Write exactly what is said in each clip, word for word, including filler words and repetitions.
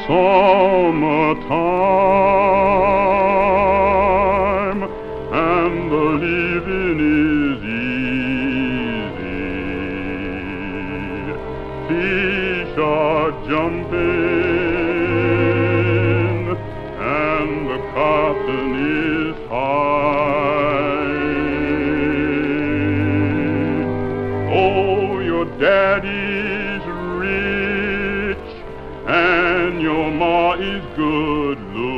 summertime, and the living is easy. Fish are jumping, and the cotton is high. Oh, your daddy's rich, and your ma is good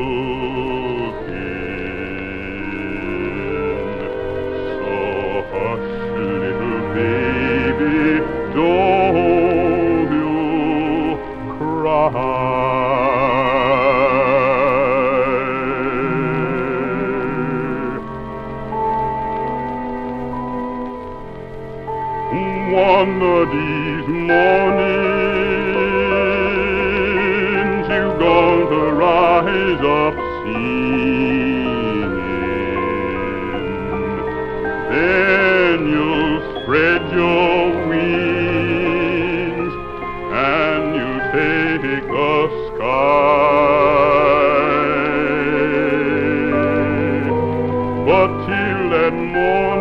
looking. So hush, little baby, don't you cry. One of these mornings you're going to rise up singing. Then you'll spread your wings and you take the sky. But till that morning